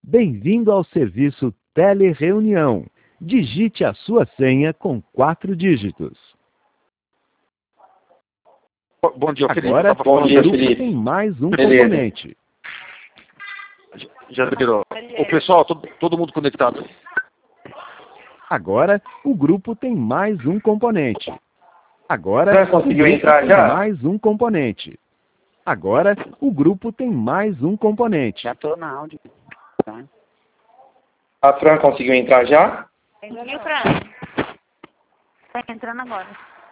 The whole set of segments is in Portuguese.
Bem-vindo ao serviço Telereunião. Digite a sua senha com 4 dígitos. Bom dia, Felipe. Agora, Bom dia, Felipe. Tem mais um Beleza. componente. Já virou. O pessoal, todo mundo conectado. Agora, o grupo tem mais um componente. Agora, Já conseguiu o grupo entrar tem já? mais um componente. Agora, o grupo tem mais um componente. Já tô na áudio. Tá? A Fran conseguiu entrar já? Conseguiu, Fran? Tá entrando agora.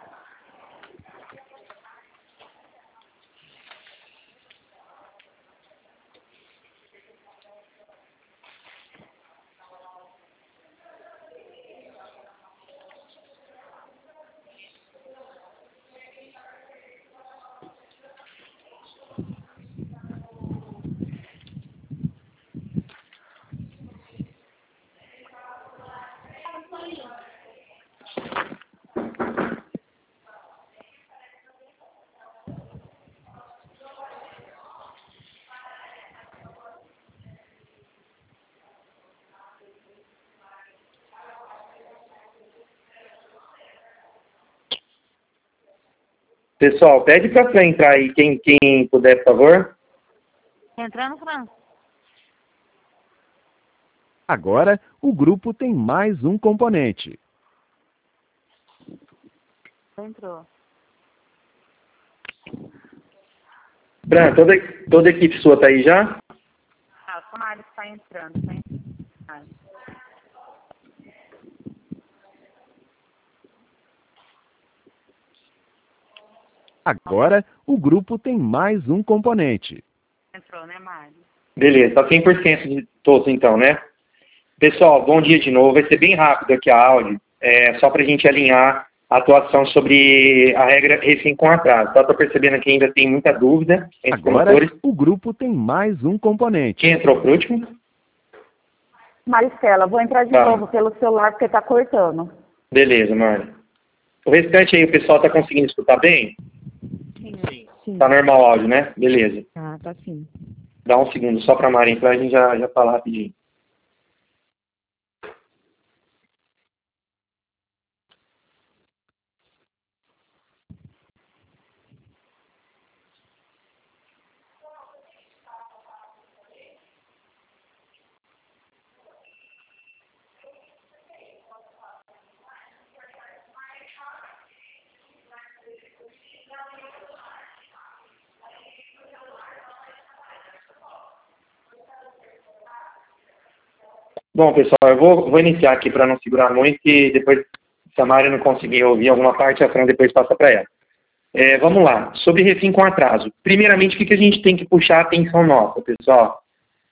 Pessoal, pede pra Fran entrar aí, quem puder, por favor. Entrando, Fran? Agora, o grupo tem mais um componente. Entrou. Fran, toda a equipe sua tá aí já? Ah, o Mário está entrando, tá entrando. Agora, o grupo tem mais um componente. Entrou, né, Mário? Beleza, tá 100% de todos então, né? Pessoal, bom dia de novo. Vai ser bem rápido aqui a áudio, só pra gente alinhar a atuação sobre a regra refém com atraso. Tá? Tô percebendo que ainda tem muita dúvida entre os Agora, promotores. o grupo tem mais um componente. Quem entrou por último? Maristela, vou entrar de Tá. novo pelo celular porque tá cortando. Beleza, Mari. O restante aí, o pessoal tá conseguindo escutar bem? Sim. Tá normal o áudio, né? Beleza. Tá sim. Dá um segundo só pra Mari entrar, a gente já fala rapidinho. Bom, pessoal, eu vou iniciar aqui para não segurar muito e depois, se a Mari não conseguir ouvir alguma parte, a Fran depois passa para ela. Vamos lá, sobre refim com atraso. Primeiramente, o que a gente tem que puxar a atenção nossa, pessoal?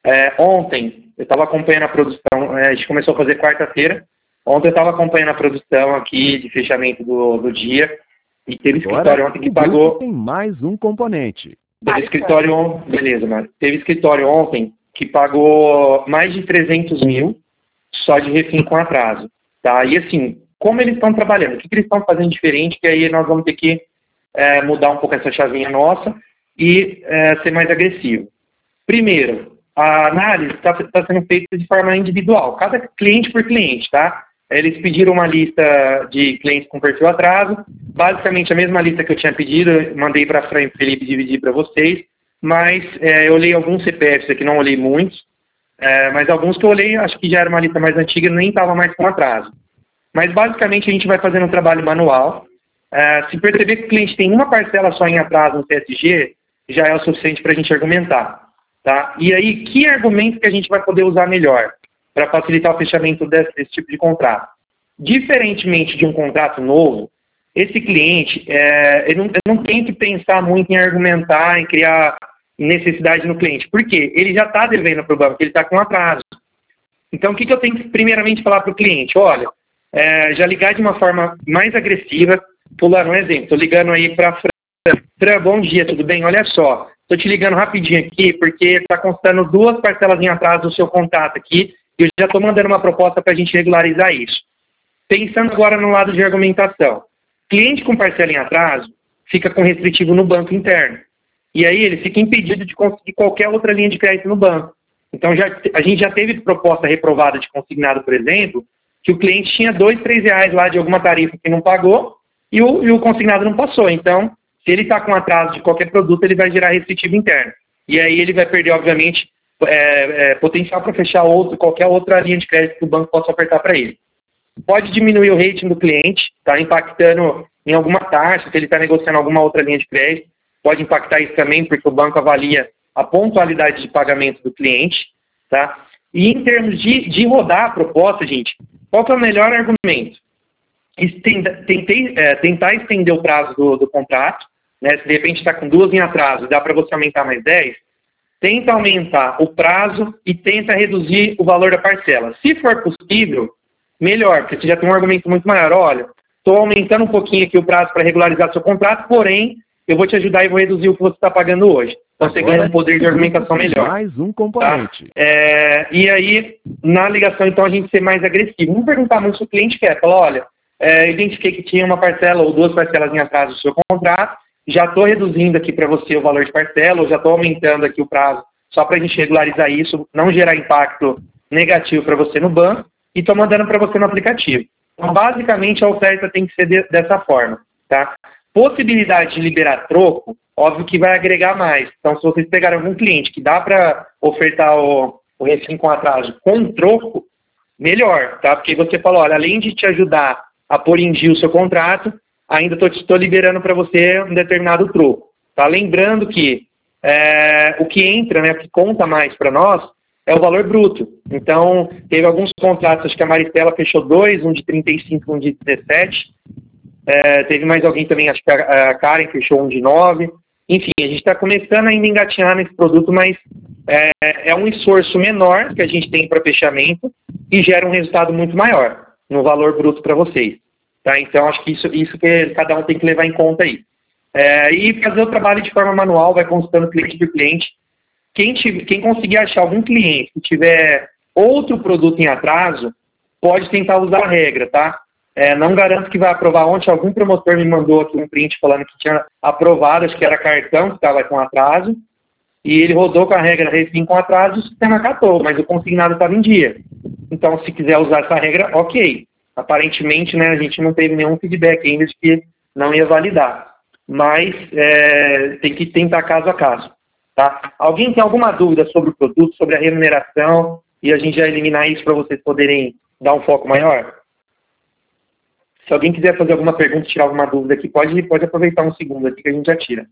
Ontem, eu estava acompanhando a produção, a gente começou a fazer quarta-feira. Ontem eu estava acompanhando a produção aqui de fechamento do dia e teve escritório Agora, ontem que o grupo pagou... tem mais um componente. Teve escritório ontem, beleza, Mari. Teve escritório ontem que pagou mais de 300 mil só de refim com atraso, tá? E assim, como eles estão trabalhando? O que eles estão fazendo diferente? Que aí nós vamos ter que mudar um pouco essa chavinha nossa e ser mais agressivo. Primeiro, a análise está sendo feita de forma individual, cada cliente por cliente, tá? Eles pediram uma lista de clientes com perfil atraso, basicamente a mesma lista que eu tinha pedido, eu mandei para a Fran e Felipe dividir para vocês, mas eu olhei alguns CPFs aqui, não olhei muitos, mas alguns que eu olhei, acho que já era uma lista mais antiga, nem estava mais com atraso. Mas basicamente a gente vai fazendo um trabalho manual. Se perceber que o cliente tem uma parcela só em atraso no TSG, já é o suficiente para a gente argumentar. Tá? E aí, que argumento que a gente vai poder usar melhor para facilitar o fechamento desse tipo de contrato? Diferentemente de um contrato novo, esse cliente, ele não tem que pensar muito em argumentar, em criar necessidade no cliente. Por quê? Ele já está devendo para o banco, ele está com atraso. Então, o que eu tenho que primeiramente falar para o cliente? Olha, já ligar de uma forma mais agressiva, pulando um exemplo, estou ligando aí para a Fran. Fran, bom dia, tudo bem? Olha só, estou te ligando rapidinho aqui, porque está constando 2 parcelas em atraso do seu contato aqui, e eu já estou mandando uma proposta para a gente regularizar isso. Pensando agora no lado de argumentação. Cliente com parcela em atraso fica com restritivo no banco interno. E aí ele fica impedido de conseguir qualquer outra linha de crédito no banco. Então, a gente já teve proposta reprovada de consignado, por exemplo, que o cliente tinha R$2, R$3 lá de alguma tarifa que não pagou e o consignado não passou. Então, se ele está com atraso de qualquer produto, ele vai gerar restritivo interno. E aí ele vai perder, obviamente, potencial para fechar qualquer outra linha de crédito que o banco possa ofertar para ele. Pode diminuir o rating do cliente, está impactando em alguma taxa, se ele está negociando alguma outra linha de crédito. Pode impactar isso também, porque o banco avalia a pontualidade de pagamento do cliente. Tá? E em termos de rodar a proposta, gente, qual que é o melhor argumento? Tentar estender o prazo do contrato, né? Se de repente está com 2 em atraso, dá para você aumentar mais 10, tenta aumentar o prazo e tenta reduzir o valor da parcela. Se for possível, melhor, porque você já tem um argumento muito maior. Olha, estou aumentando um pouquinho aqui o prazo para regularizar seu contrato, porém, eu vou te ajudar e vou reduzir o que você está pagando hoje. Então você ganha um poder de argumentação melhor. Mais um componente. Tá? E aí, na ligação, então, a gente ser mais agressivo. Não perguntar muito se o cliente quer. Falar, olha, identifiquei que tinha uma parcela ou 2 parcelas em atraso do seu contrato, já estou reduzindo aqui para você o valor de parcela, ou já estou aumentando aqui o prazo, só para a gente regularizar isso, não gerar impacto negativo para você no banco, e estou mandando para você no aplicativo. Então, basicamente, a oferta tem que ser dessa forma. Tá? Possibilidade de liberar troco, óbvio que vai agregar mais. Então, se vocês pegarem algum cliente que dá para ofertar o refim com atraso com troco, melhor, tá? Porque você fala, olha, além de te ajudar a pôr em dia o seu contrato, ainda estou liberando para você um determinado troco. Tá? Lembrando que o que entra, né, o que conta mais para nós, é o valor bruto. Então, teve alguns contratos, acho que a Maristela fechou 2, um de 35, um de 17. Teve mais alguém também, acho que a Karen fechou um de 9. Enfim, a gente está começando ainda a engatinhar nesse produto, mas é um esforço menor que a gente tem para fechamento e gera um resultado muito maior no valor bruto para vocês. Tá? Então, acho que isso que cada um tem que levar em conta aí. E fazer o trabalho de forma manual, vai consultando cliente por cliente. Quem conseguir achar algum cliente que tiver outro produto em atraso, pode tentar usar a regra, tá? Não garanto que vai aprovar. Ontem algum promotor me mandou aqui um print falando que tinha aprovado, acho que era cartão que estava com atraso, e ele rodou com a regra refim com atraso, o sistema catou, mas o consignado estava em dia. Então, se quiser usar essa regra, ok. Aparentemente, né, a gente não teve nenhum feedback ainda de que não ia validar. Mas tem que tentar caso a caso. Tá? Alguém tem alguma dúvida sobre o produto, sobre a remuneração, e a gente já eliminar isso para vocês poderem dar um foco maior? Se alguém quiser fazer alguma pergunta, tirar alguma dúvida aqui, pode aproveitar um segundo aqui que a gente já tira.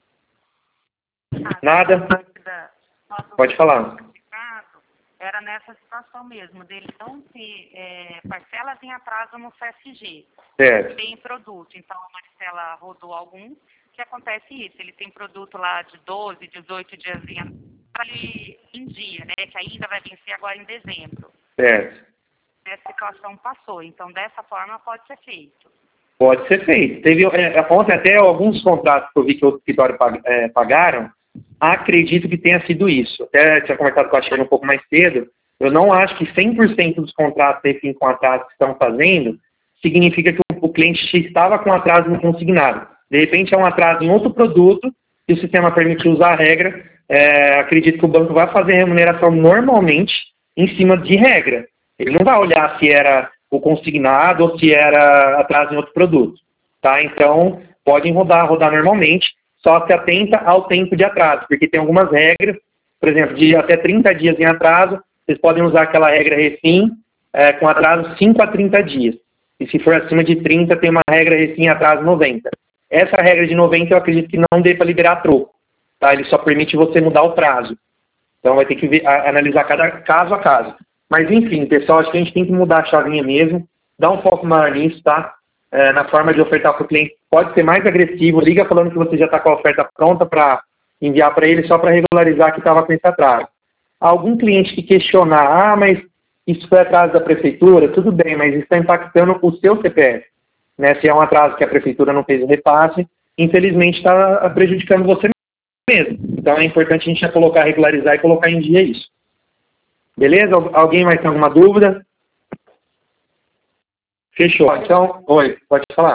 Nada? Pode falar. Era nessa situação mesmo, dele não ter parcelas em atraso no CSG. Certo. Tem produto, então a Marcela rodou algum, que acontece isso, ele tem produto lá de 12, 18 dias em dia, né, que ainda vai vencer agora em dezembro. Certo. Essa situação passou, então dessa forma pode ser feito. Pode ser feito. Teve ontem até alguns contratos que eu vi que o escritório pagaram, acredito que tenha sido isso. Até tinha conversado com a Sheila um pouco mais cedo, eu não acho que 100% dos contratos refim com atraso que estão fazendo significa que o cliente estava com atraso no consignado. De repente é um atraso em outro produto e o sistema permite usar a regra. Acredito que o banco vai fazer remuneração normalmente em cima de regra. Ele não vai olhar se era o consignado ou se era atraso em outro produto. Tá? Então, podem rodar normalmente, só se atenta ao tempo de atraso, porque tem algumas regras, por exemplo, de até 30 dias em atraso, vocês podem usar aquela regra refim com atraso 5 a 30 dias. E se for acima de 30, tem uma regra refim atraso 90. Essa regra de 90 eu acredito que não dê para liberar troco. Tá? Ele só permite você mudar o prazo. Então vai ter que analisar cada caso a caso. Mas enfim, pessoal, acho que a gente tem que mudar a chavinha mesmo, dar um foco maior nisso, tá? Na forma de ofertar para o cliente. Pode ser mais agressivo, liga falando que você já está com a oferta pronta para enviar para ele só para regularizar que estava com esse atraso. Algum cliente que questionar, mas isso foi atraso da prefeitura, tudo bem, mas isso está impactando o seu CPF. Né? Se é um atraso que a prefeitura não fez o repasse, infelizmente está prejudicando você mesmo. Então é importante a gente já colocar, regularizar e colocar em dia isso. Beleza? Alguém mais tem alguma dúvida? Fechou. Então, oi, pode falar.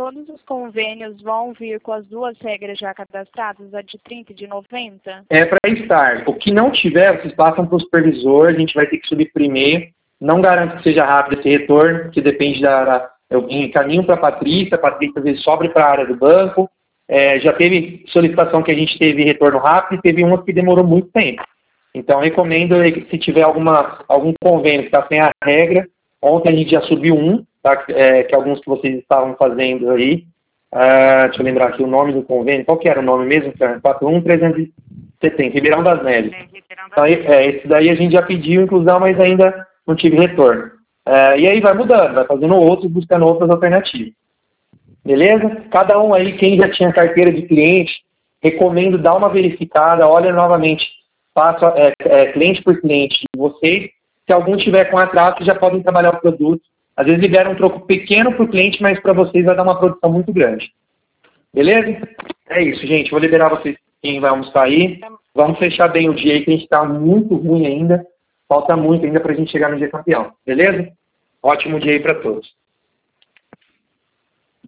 todos os convênios vão vir com as duas regras já cadastradas, a de 30 e de 90? É para estar. O que não tiver, vocês passam para o supervisor, a gente vai ter que subir primeiro. Não garanto que seja rápido esse retorno, que depende eu encaminho para a Patrícia às vezes sobe para a área do banco. Já teve solicitação que a gente teve retorno rápido e teve uma que demorou muito tempo. Então, recomendo que se tiver algum convênio que está sem a regra, ontem a gente já subiu tá? Que alguns que vocês estavam fazendo aí. Deixa eu lembrar aqui o nome do convênio. Qual que era o nome mesmo? 41370, Ribeirão das Neves. Então, esse daí a gente já pediu inclusão, mas ainda não tive retorno. E aí vai mudando, vai fazendo outros, buscando outras alternativas. Beleza? Cada um aí, quem já tinha carteira de cliente, recomendo dar uma verificada, olha novamente, faça cliente por cliente de vocês. Se algum tiver com atraso, já podem trabalhar o produto. Às vezes libera um troco pequeno para o cliente, mas para vocês vai dar uma produção muito grande. Beleza? É isso, gente. Vou liberar vocês, quem vai almoçar aí. Vamos fechar bem o dia aí, que a gente está muito ruim ainda. Falta muito ainda para a gente chegar no dia campeão. Beleza? Ótimo dia aí para todos.